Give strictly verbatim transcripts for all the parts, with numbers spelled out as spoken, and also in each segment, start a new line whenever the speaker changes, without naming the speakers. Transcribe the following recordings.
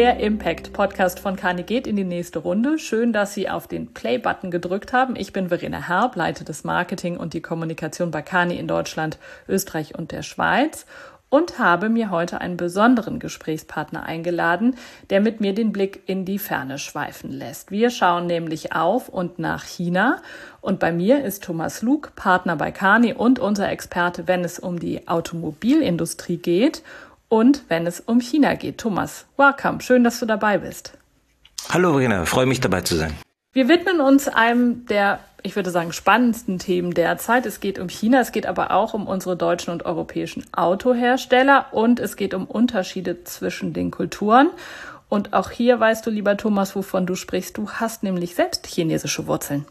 Der Impact-Podcast von Kearney geht in die nächste Runde. Schön, dass Sie auf den Play-Button gedrückt haben. Ich bin Verena Herb, leite das Marketing und die Kommunikation bei Kearney in Deutschland, Österreich und der Schweiz und habe mir heute einen besonderen Gesprächspartner eingeladen, der mit mir den Blick in die Ferne schweifen lässt. Wir schauen nämlich auf und nach China. Und bei mir ist Thomas Lug, Partner bei Kearney und unser Experte, wenn es um die Automobilindustrie geht und wenn es um China geht. Thomas, welcome. Schön, dass du dabei bist.
Hallo Verena, freue mich dabei zu sein.
Wir widmen uns einem der, ich würde sagen, spannendsten Themen derzeit. Es geht um China, es geht aber auch um unsere deutschen und europäischen Autohersteller und es geht um Unterschiede zwischen den Kulturen. Und auch hier weißt du, lieber Thomas, wovon du sprichst. Du hast nämlich selbst chinesische Wurzeln.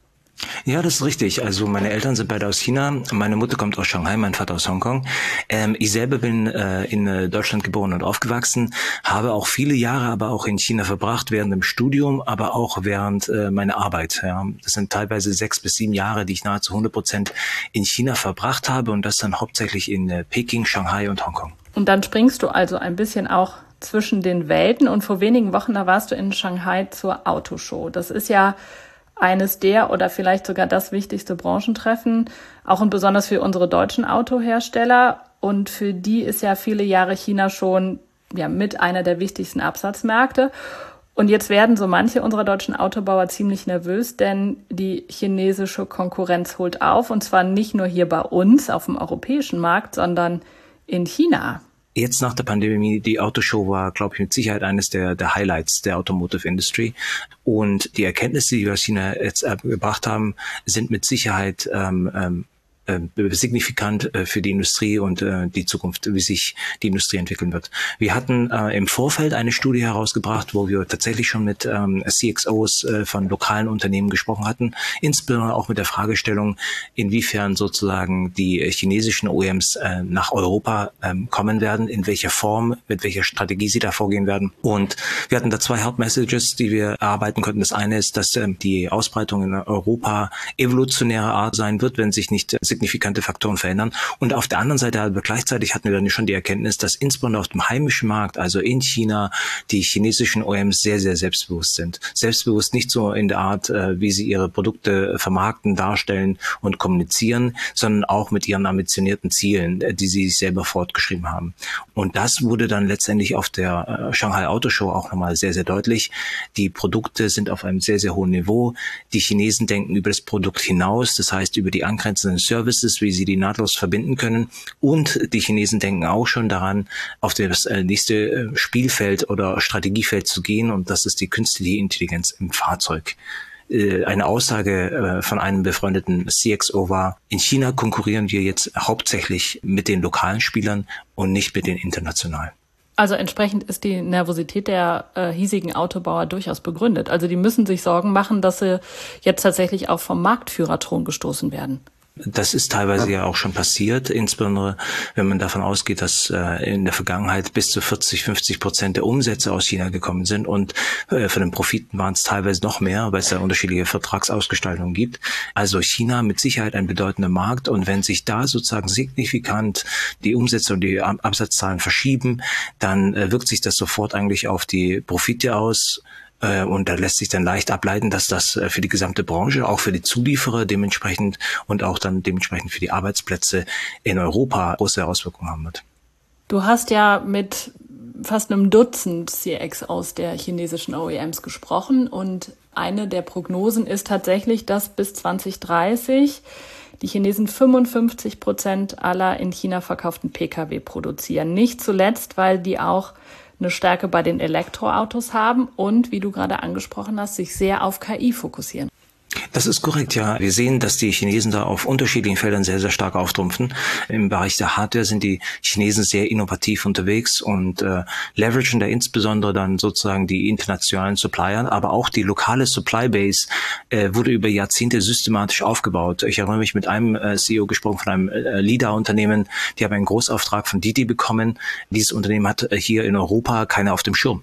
Ja, das ist richtig. Also meine Eltern sind beide aus China. Meine Mutter kommt aus Shanghai, mein Vater aus Hongkong. Ähm, ich selber bin äh, in äh, Deutschland geboren und aufgewachsen, habe auch viele Jahre aber auch in China verbracht, während dem Studium, aber auch während äh, meiner Arbeit. Ja. Das sind teilweise sechs bis sieben Jahre, die ich nahezu hundert Prozent in China verbracht habe und das dann hauptsächlich in äh, Peking, Shanghai und Hongkong.
Und dann springst du also ein bisschen auch zwischen den Welten und vor wenigen Wochen, da warst du in Shanghai zur Autoshow. Das ist ja eines der oder vielleicht sogar das wichtigste Branchentreffen, auch und besonders für unsere deutschen Autohersteller. Und für die ist ja viele Jahre China schon ja mit einer der wichtigsten Absatzmärkte. Und jetzt werden so manche unserer deutschen Autobauer ziemlich nervös, denn die chinesische Konkurrenz holt auf. Und zwar nicht nur hier bei uns auf dem europäischen Markt, sondern in China.
Jetzt nach der Pandemie, die Autoshow war, glaube ich, mit Sicherheit eines der, der Highlights der Automotive Industry. Und die Erkenntnisse, die wir aus China jetzt äh, gebracht haben, sind mit Sicherheit ähm, ähm, signifikant für die Industrie und äh, die Zukunft, wie sich die Industrie entwickeln wird. Wir hatten äh, im Vorfeld eine Studie herausgebracht, wo wir tatsächlich schon mit ähm, C X Os äh, von lokalen Unternehmen gesprochen hatten, insbesondere auch mit der Fragestellung, inwiefern sozusagen die chinesischen O E Ms äh, nach Europa ähm, kommen werden, in welcher Form, mit welcher Strategie sie da vorgehen werden. Und wir hatten da zwei Hauptmessages, die wir erarbeiten konnten. Das eine ist, dass ähm, die Ausbreitung in Europa evolutionärer Art sein wird, wenn sich nicht signifikante Faktoren verändern. Und auf der anderen Seite aber gleichzeitig hatten wir dann schon die Erkenntnis, dass insbesondere auf dem heimischen Markt, also in China, die chinesischen O E Ms sehr, sehr selbstbewusst sind. Selbstbewusst nicht so in der Art, wie sie ihre Produkte vermarkten, darstellen und kommunizieren, sondern auch mit ihren ambitionierten Zielen, die sie sich selber fortgeschrieben haben. Und das wurde dann letztendlich auf der Shanghai Auto Show auch nochmal sehr, sehr deutlich. Die Produkte sind auf einem sehr, sehr hohen Niveau. Die Chinesen denken über das Produkt hinaus, das heißt über die angrenzenden Services, wie sie die nahtlos verbinden können. Und die Chinesen denken auch schon daran, auf das nächste Spielfeld oder Strategiefeld zu gehen. Und das ist die künstliche Intelligenz im Fahrzeug. Eine Aussage von einem befreundeten C X O war, in China konkurrieren wir jetzt hauptsächlich mit den lokalen Spielern und nicht mit den internationalen.
Also entsprechend ist die Nervosität der äh, hiesigen Autobauer durchaus begründet. Also die müssen sich Sorgen machen, dass sie jetzt tatsächlich auch vom Marktführerthron gestoßen werden.
Das ist teilweise ja auch schon passiert, insbesondere wenn man davon ausgeht, dass äh, in der Vergangenheit bis zu vierzig, fünfzig Prozent der Umsätze aus China gekommen sind und äh, von den Profiten waren es teilweise noch mehr, weil es da unterschiedliche Vertragsausgestaltungen gibt. Also China mit Sicherheit ein bedeutender Markt und wenn sich da sozusagen signifikant die Umsätze und die Absatzzahlen verschieben, dann äh, wirkt sich das sofort eigentlich auf die Profite aus. Und da lässt sich dann leicht ableiten, dass das für die gesamte Branche, auch für die Zulieferer dementsprechend und auch dann dementsprechend für die Arbeitsplätze in Europa große Auswirkungen haben wird.
Du hast ja mit fast einem Dutzend C X Os der chinesischen O E Ms gesprochen und eine der Prognosen ist tatsächlich, dass bis zwanzig dreißig die Chinesen fünfundfünfzig Prozent aller in China verkauften Pkw produzieren. Nicht zuletzt, weil die auch eine Stärke bei den Elektroautos haben und, wie du gerade angesprochen hast, sich sehr auf K I fokussieren.
Das ist korrekt, ja. Wir sehen, dass die Chinesen da auf unterschiedlichen Feldern sehr, sehr stark auftrumpfen. Im Bereich der Hardware sind die Chinesen sehr innovativ unterwegs und äh, leveragen da insbesondere dann sozusagen die internationalen Supplier, aber auch die lokale Supply Base äh, wurde über Jahrzehnte systematisch aufgebaut. Ich erinnere mich mit einem äh, C E O gesprochen von einem äh, L I D A-Unternehmen, die haben einen Großauftrag von Didi bekommen. Dieses Unternehmen hat äh, hier in Europa keine auf dem Schirm.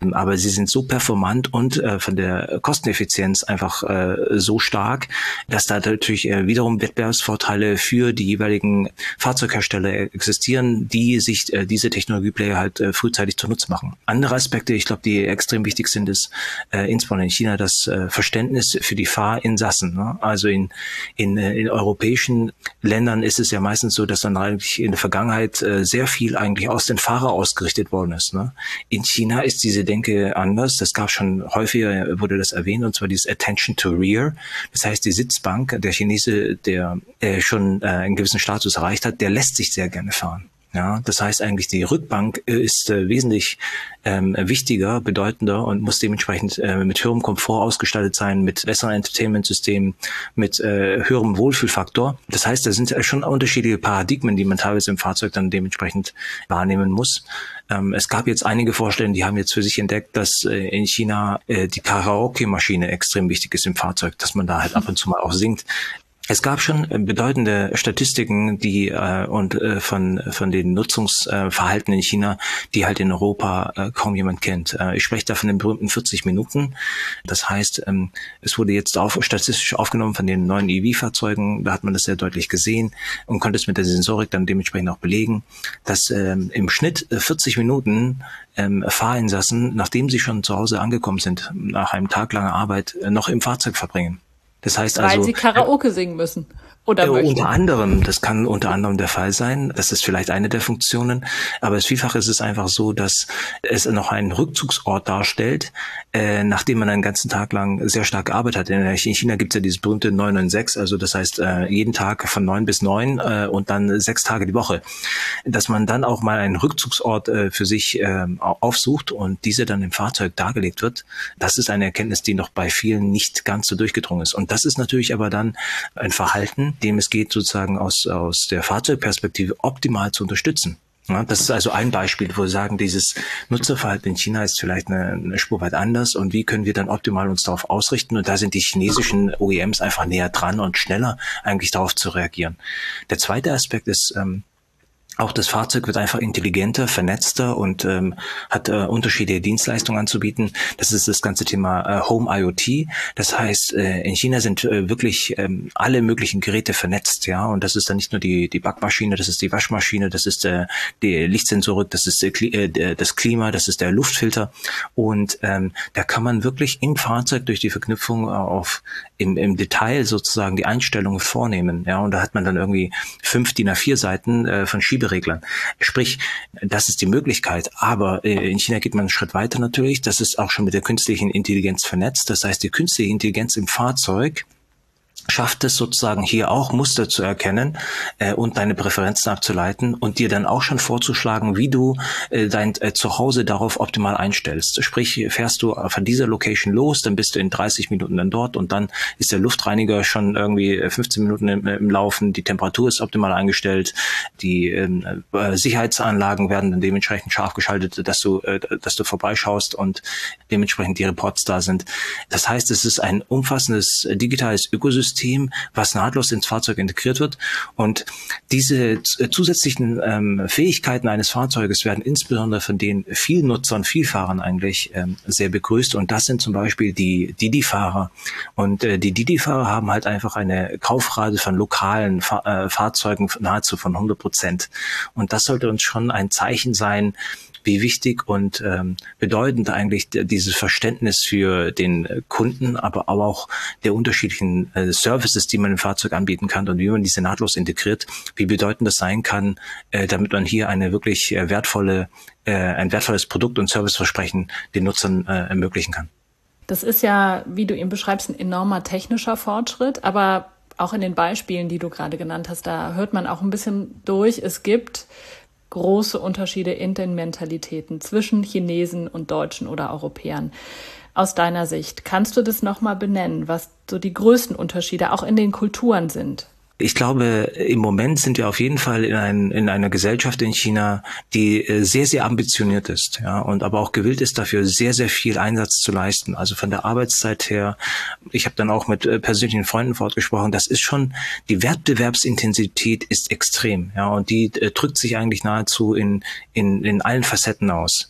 Aber sie sind so performant und äh, von der Kosteneffizienz einfach äh, so stark, dass da natürlich äh, wiederum Wettbewerbsvorteile für die jeweiligen Fahrzeughersteller existieren, die sich äh, diese Technologieplayer halt äh, frühzeitig zunutze machen. Andere Aspekte, ich glaube, die extrem wichtig sind, ist äh, insbesondere in China das äh, Verständnis für die Fahrinsassen. Ne? Also in, in, äh, in europäischen Ländern ist es ja meistens so, dass dann eigentlich in der Vergangenheit äh, sehr viel eigentlich aus den Fahrer ausgerichtet worden ist. Ne? In China ist diese Denke anders. Das gab schon häufiger, wurde das erwähnt, und zwar dieses Attention to Rear. Das heißt, die Sitzbank, der Chinese, der äh, schon äh, einen gewissen Status erreicht hat, der lässt sich sehr gerne fahren. Ja, das heißt eigentlich, die Rückbank ist äh, wesentlich ähm, wichtiger, bedeutender und muss dementsprechend äh, mit höherem Komfort ausgestattet sein, mit besseren Entertainment-Systemen, mit äh, höherem Wohlfühlfaktor. Das heißt, da sind äh, schon unterschiedliche Paradigmen, die man teilweise im Fahrzeug dann dementsprechend wahrnehmen muss. Ähm, es gab jetzt einige Vorstellungen, die haben jetzt für sich entdeckt, dass äh, in China äh, die Karaoke-Maschine extrem wichtig ist im Fahrzeug, dass man da halt ab und zu mal auch singt. Es gab schon bedeutende Statistiken, die äh, und äh, von von den Nutzungsverhalten in China, die halt in Europa äh, kaum jemand kennt. Äh, ich spreche da von den berühmten vierzig Minuten. Das heißt, ähm, es wurde jetzt auf, statistisch aufgenommen von den neuen E V-Fahrzeugen. Da hat man das sehr deutlich gesehen und konnte es mit der Sensorik dann dementsprechend auch belegen, dass ähm, im Schnitt vierzig Minuten ähm, Fahrinsassen, nachdem sie schon zu Hause angekommen sind, nach einem Tag langer Arbeit, äh, noch im Fahrzeug verbringen. Das heißt
Weil
also,
sie Karaoke singen müssen. Oder
äh, unter anderem, das kann unter anderem der Fall sein. Das ist vielleicht eine der Funktionen. Aber es vielfach ist es einfach so, dass es noch einen Rückzugsort darstellt, äh, nachdem man einen ganzen Tag lang sehr stark gearbeitet hat. In China gibt es ja dieses berühmte neun neun sechs, also das heißt äh, jeden Tag von neun bis neun äh, und dann sechs Tage die Woche. Dass man dann auch mal einen Rückzugsort äh, für sich äh, aufsucht und diese dann im Fahrzeug dargelegt wird, das ist eine Erkenntnis, die noch bei vielen nicht ganz so durchgedrungen ist. Und das ist natürlich aber dann ein Verhalten, dem es geht, sozusagen aus, aus der Fahrzeugperspektive optimal zu unterstützen. Ja, das ist also ein Beispiel, wo wir sagen, dieses Nutzerverhalten in China ist vielleicht eine, eine Spur weit anders und wie können wir dann optimal uns darauf ausrichten, und da sind die chinesischen O E Ms einfach näher dran und schneller eigentlich darauf zu reagieren. Der zweite Aspekt ist, ähm, auch das Fahrzeug wird einfach intelligenter, vernetzter und ähm, hat äh, unterschiedliche Dienstleistungen anzubieten. Das ist das ganze Thema äh, Home IoT. Das heißt, äh, in China sind äh, wirklich ähm, alle möglichen Geräte vernetzt, ja. Und das ist dann nicht nur die die Backmaschine, das ist die Waschmaschine, das ist äh, die Lichtsensorik, das ist äh, das Klima, das ist der Luftfilter. Und ähm, da kann man wirklich im Fahrzeug durch die Verknüpfung auf im, im Detail sozusagen die Einstellungen vornehmen, ja. Und da hat man dann irgendwie fünf D I N A vier Seiten äh, von Schiebe Reglern. Sprich, das ist die Möglichkeit, aber in China geht man einen Schritt weiter natürlich. Das ist auch schon mit der künstlichen Intelligenz vernetzt. Das heißt, die künstliche Intelligenz im Fahrzeug schafft es sozusagen hier auch Muster zu erkennen äh, und deine Präferenzen abzuleiten und dir dann auch schon vorzuschlagen, wie du äh, dein äh, Zuhause darauf optimal einstellst. Sprich, fährst du von dieser Location los, dann bist du in dreißig Minuten dann dort und dann ist der Luftreiniger schon irgendwie fünfzehn Minuten im, im Laufen, die Temperatur ist optimal eingestellt, die ähm, äh, Sicherheitsanlagen werden dann dementsprechend scharf geschaltet, dass du äh, dass du vorbeischaust und dementsprechend die Reports da sind. Das heißt, es ist ein umfassendes äh, digitales Ökosystem, was nahtlos ins Fahrzeug integriert wird. Und diese zusätzlichen ähm, Fähigkeiten eines Fahrzeuges werden insbesondere von den vielen Nutzern, Vielfahrern eigentlich ähm, sehr begrüßt. Und das sind zum Beispiel die Didi-Fahrer. Und äh, die Didi-Fahrer haben halt einfach eine Kaufrate von lokalen Fahr- äh, Fahrzeugen nahezu von hundert Prozent. Und das sollte uns schon ein Zeichen sein, wie wichtig und ähm, bedeutend eigentlich dieses Verständnis für den Kunden, aber auch der unterschiedlichen äh, Services, die man im Fahrzeug anbieten kann und wie man diese nahtlos integriert, wie bedeutend das sein kann, äh, damit man hier eine wirklich äh, wertvolle, äh, ein wertvolles Produkt und Serviceversprechen den Nutzern äh, ermöglichen kann.
Das ist ja, wie du ihn beschreibst, ein enormer technischer Fortschritt, aber auch in den Beispielen, die du gerade genannt hast, da hört man auch ein bisschen durch, es gibt große Unterschiede in den Mentalitäten zwischen Chinesen und Deutschen oder Europäern. Aus deiner Sicht, kannst du das nochmal benennen, was so die größten Unterschiede auch in den Kulturen sind?
Ich glaube, im Moment sind wir auf jeden Fall in, ein, in einer Gesellschaft in China, die sehr, sehr ambitioniert ist, ja, und aber auch gewillt ist, dafür sehr, sehr viel Einsatz zu leisten. Also von der Arbeitszeit her, ich habe dann auch mit persönlichen Freunden fortgesprochen, das ist schon, die Wettbewerbsintensität ist extrem, ja, und die äh, drückt sich eigentlich nahezu in, in, in allen Facetten aus.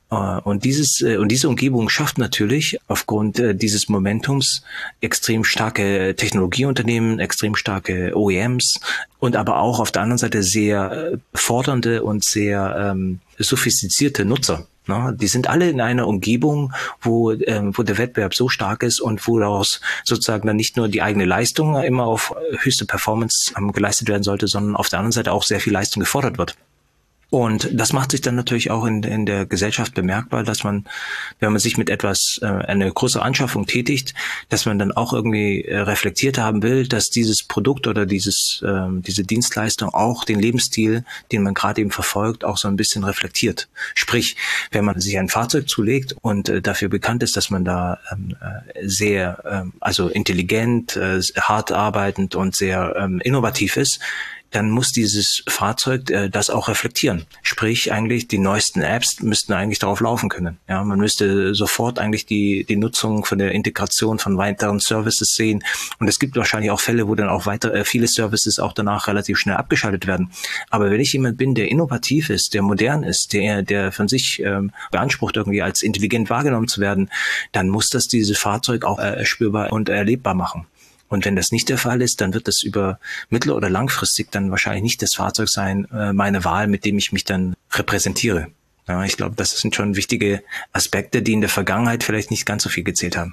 Und dieses und diese Umgebung schafft natürlich aufgrund dieses Momentums extrem starke Technologieunternehmen, extrem starke O E Ms und aber auch auf der anderen Seite sehr fordernde und sehr ähm, sophistizierte Nutzer. Ne? Die sind alle in einer Umgebung, wo ähm, wo der Wettbewerb so stark ist und wo daraus sozusagen dann nicht nur die eigene Leistung immer auf höchste Performance ähm, geleistet werden sollte, sondern auf der anderen Seite auch sehr viel Leistung gefordert wird. Und das macht sich dann natürlich auch in, in der Gesellschaft bemerkbar, dass man, wenn man sich mit etwas, äh, eine größere Anschaffung tätigt, dass man dann auch irgendwie äh, reflektiert haben will, dass dieses Produkt oder dieses, äh, diese Dienstleistung auch den Lebensstil, den man gerade eben verfolgt, auch so ein bisschen reflektiert. Sprich, wenn man sich ein Fahrzeug zulegt und äh, dafür bekannt ist, dass man da ähm, äh, sehr, äh, also intelligent, äh, hart arbeitend und sehr ähm, innovativ ist, dann muss dieses Fahrzeug äh, das auch reflektieren. Sprich, eigentlich die neuesten Apps müssten eigentlich darauf laufen können. Ja, man müsste sofort eigentlich die die Nutzung von der Integration von weiteren Services sehen. Und es gibt wahrscheinlich auch Fälle, wo dann auch weiter äh, viele Services auch danach relativ schnell abgeschaltet werden. Aber wenn ich jemand bin, der innovativ ist, der modern ist, der der von sich ähm, beansprucht, irgendwie als intelligent wahrgenommen zu werden, dann muss das dieses Fahrzeug auch äh, spürbar und erlebbar machen. Und wenn das nicht der Fall ist, dann wird das über mittel- oder langfristig dann wahrscheinlich nicht das Fahrzeug sein, äh, meine Wahl, mit dem ich mich dann repräsentiere. Ja, ich glaube, das sind schon wichtige Aspekte, die in der Vergangenheit vielleicht nicht ganz so viel gezählt haben.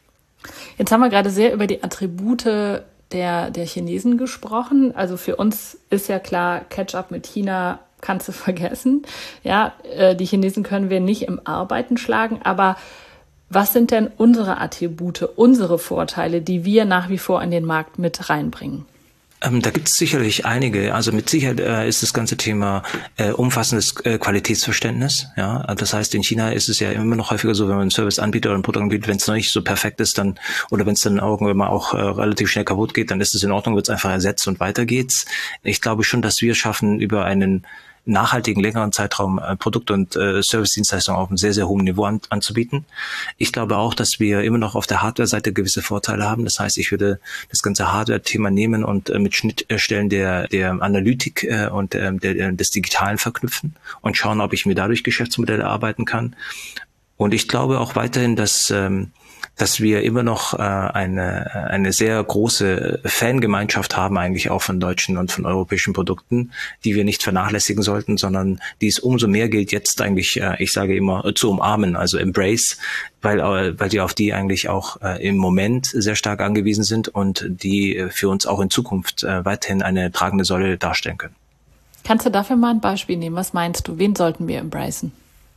Jetzt haben wir gerade sehr über die Attribute der, der Chinesen gesprochen. Also für uns ist ja klar, Catch-up mit China kannst du vergessen. Ja, äh, die Chinesen können wir nicht im Arbeiten schlagen, aber was sind denn unsere Attribute, unsere Vorteile, die wir nach wie vor in den Markt mit reinbringen?
Ähm, da gibt es sicherlich einige. Also mit Sicherheit äh, ist das ganze Thema äh, umfassendes äh, Qualitätsverständnis. Ja, das heißt, in China ist es ja immer noch häufiger so, wenn man einen Service anbietet oder ein Produkt anbietet, wenn es noch nicht so perfekt ist, dann oder wenn es dann irgendwann mal auch äh, relativ schnell kaputt geht, dann ist es in Ordnung, wird es einfach ersetzt und weiter geht's. Ich glaube schon, dass wir schaffen, über einen nachhaltigen, längeren Zeitraum äh, Produkte und äh, Service-Dienstleistungen auf einem sehr, sehr hohen Niveau an, anzubieten. Ich glaube auch, dass wir immer noch auf der Hardware-Seite gewisse Vorteile haben. Das heißt, ich würde das ganze Hardware-Thema nehmen und äh, mit Schnittstellen der, der Analytik äh, und äh, der, des Digitalen verknüpfen und schauen, ob ich mir dadurch Geschäftsmodelle arbeiten kann. Und ich glaube auch weiterhin, dass ähm, dass wir immer noch äh, eine eine sehr große Fangemeinschaft haben, eigentlich auch von deutschen und von europäischen Produkten, die wir nicht vernachlässigen sollten, sondern die es umso mehr gilt, jetzt eigentlich, äh, ich sage immer, äh, zu umarmen, also embrace, weil äh, weil die auf die eigentlich auch äh, im Moment sehr stark angewiesen sind und die äh, für uns auch in Zukunft äh, weiterhin eine tragende Säule darstellen können.
Kannst du dafür mal ein Beispiel nehmen? Was meinst du? Wen sollten wir embracen?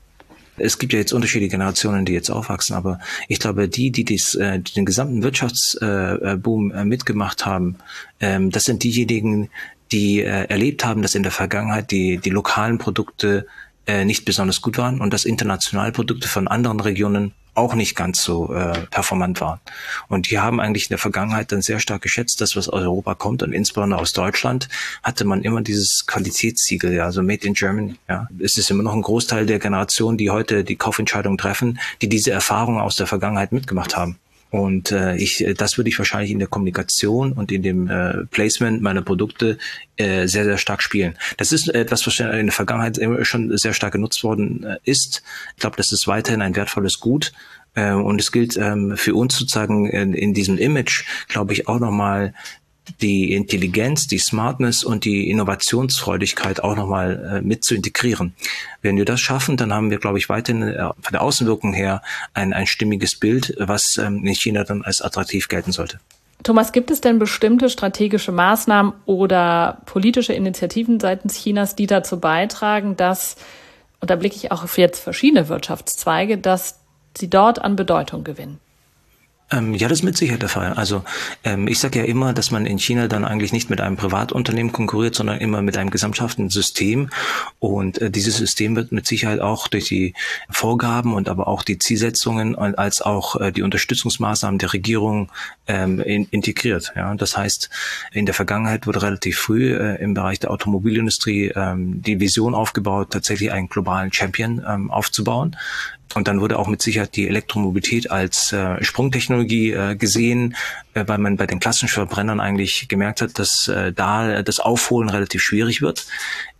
Es gibt ja jetzt unterschiedliche Generationen, die jetzt aufwachsen, aber ich glaube, die, die, dies, äh, die den gesamten Wirtschaftsboom äh, mitgemacht haben, ähm, das sind diejenigen, die äh, erlebt haben, dass in der Vergangenheit die, die lokalen Produkte äh, nicht besonders gut waren und dass internationale Produkte von anderen Regionen auch nicht ganz so äh, performant waren. Und die haben eigentlich in der Vergangenheit dann sehr stark geschätzt, dass was aus Europa kommt und insbesondere aus Deutschland hatte man immer dieses Qualitätssiegel, ja, also Made in Germany. Ja, es ist immer noch ein Großteil der Generation, die heute die Kaufentscheidung treffen, die diese Erfahrung aus der Vergangenheit mitgemacht haben. Und äh, ich, das würde ich wahrscheinlich in der Kommunikation und in dem äh, Placement meiner Produkte äh, sehr, sehr stark spielen. Das ist etwas, was in der Vergangenheit immer schon sehr stark genutzt worden äh, ist. Ich glaube, das ist weiterhin ein wertvolles Gut. Äh, und es gilt ähm, für uns sozusagen in, in diesem Image, glaube ich, auch nochmal die Intelligenz, die Smartness und die Innovationsfreudigkeit auch nochmal äh, mit zu integrieren. Wenn wir das schaffen, dann haben wir, glaube ich, weiterhin äh, von der Außenwirkung her ein, ein stimmiges Bild, was ähm, in China dann als attraktiv gelten sollte.
Thomas, gibt es denn bestimmte strategische Maßnahmen oder politische Initiativen seitens Chinas, die dazu beitragen, dass, und da blicke ich auch auf jetzt verschiedene Wirtschaftszweige, dass sie dort an Bedeutung gewinnen?
Ähm, ja, das ist mit Sicherheit der Fall. Also ähm, ich sage ja immer, dass man in China dann eigentlich nicht mit einem Privatunternehmen konkurriert, sondern immer mit einem gesamthaften System. Und äh, dieses System wird mit Sicherheit auch durch die Vorgaben und aber auch die Zielsetzungen und als auch äh, die Unterstützungsmaßnahmen der Regierung ähm, in, integriert. Ja, das heißt, in der Vergangenheit wurde relativ früh äh, im Bereich der Automobilindustrie ähm, die Vision aufgebaut, tatsächlich einen globalen Champion ähm, aufzubauen. Und dann wurde auch mit Sicherheit die Elektromobilität als äh, Sprungtechnologie äh, gesehen, äh, weil man bei den klassischen Verbrennern eigentlich gemerkt hat, dass äh, da das Aufholen relativ schwierig wird.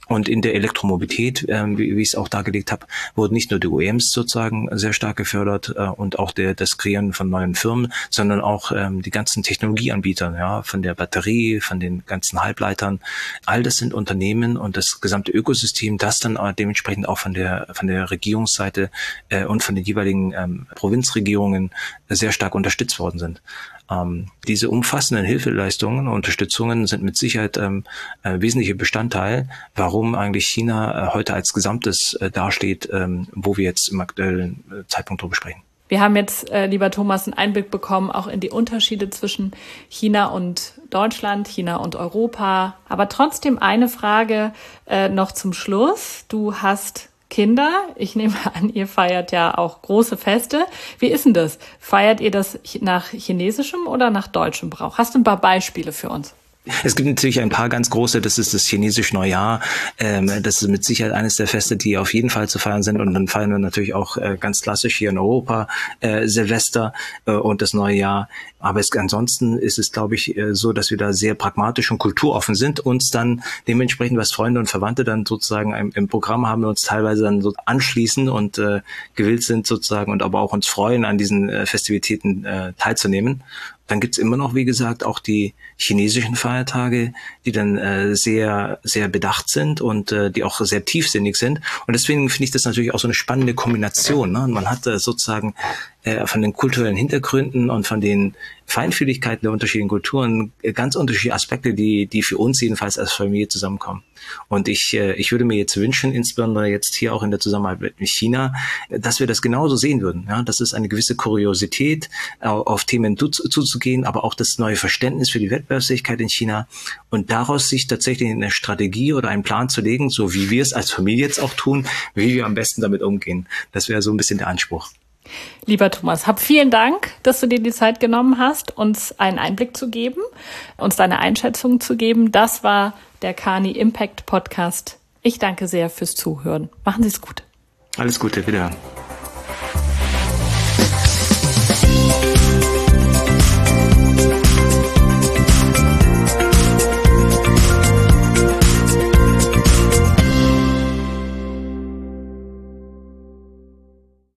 Und in der Elektromobilität, ähm, wie, wie ich es auch dargelegt habe, wurden nicht nur die O E Ms sozusagen sehr stark gefördert äh, und auch der, das Kreieren von neuen Firmen, sondern auch ähm, die ganzen Technologieanbieter, ja, von der Batterie, von den ganzen Halbleitern. All das sind Unternehmen und das gesamte Ökosystem, das dann äh, dementsprechend auch von der von der Regierungsseite äh, und von den jeweiligen ähm, Provinzregierungen sehr stark unterstützt worden sind. Ähm, diese umfassenden Hilfeleistungen und Unterstützungen sind mit Sicherheit ähm, äh, wesentliche Bestandteil, warum eigentlich China äh, heute als Gesamtes äh, dasteht, ähm, wo wir jetzt im aktuellen äh, Zeitpunkt drüber sprechen.
Wir haben jetzt, äh, lieber Thomas, einen Einblick bekommen, auch in die Unterschiede zwischen China und Deutschland, China und Europa. Aber trotzdem eine Frage äh, noch zum Schluss. Du hast Kinder. Ich nehme an, ihr feiert ja auch große Feste. Wie ist denn das? Feiert ihr das nach chinesischem oder nach deutschem Brauch? Hast du ein paar Beispiele für uns?
Es gibt natürlich ein paar ganz große, das ist das chinesische Neujahr. Ähm, das ist mit Sicherheit eines der Feste, die auf jeden Fall zu feiern sind. Und dann feiern wir natürlich auch äh, ganz klassisch hier in Europa äh, Silvester äh, und das neue Jahr. Aber es, ansonsten ist es, glaube ich, äh, so, dass wir da sehr pragmatisch und kulturoffen sind. Uns dann dementsprechend, was Freunde und Verwandte dann sozusagen im, im Programm haben, wir uns teilweise dann so anschließen und äh, gewillt sind sozusagen und aber auch uns freuen, an diesen äh, Festivitäten äh, teilzunehmen. Dann gibt's immer noch, wie gesagt, auch die chinesischen Feiertage, die dann äh, sehr, sehr bedacht sind und äh, die auch sehr tiefsinnig sind. Und deswegen finde ich das natürlich auch so eine spannende Kombination. Ne? Und man hat äh, sozusagen äh, von den kulturellen Hintergründen und von den Feinfühligkeiten der unterschiedlichen Kulturen äh, ganz unterschiedliche Aspekte, die, die für uns jedenfalls als Familie zusammenkommen. Und ich, äh, ich würde mir jetzt wünschen, insbesondere jetzt hier auch in der Zusammenarbeit mit China, dass wir das genauso sehen würden. Ja? Das ist eine gewisse Kuriosität, äh, auf Themen zuzugehen, aber auch das neue Verständnis für die Wettbewerbsfähigkeit in China und daraus sich tatsächlich eine Strategie oder einen Plan zu legen, so wie wir es als Familie jetzt auch tun, wie wir am besten damit umgehen. Das wäre so ein bisschen der Anspruch.
Lieber Thomas, hab vielen Dank, dass du dir die Zeit genommen hast, uns einen Einblick zu geben, uns deine Einschätzung zu geben. Das war der Kearney Impact Podcast. Ich danke sehr fürs Zuhören. Machen Sie es gut.
Alles Gute, wieder.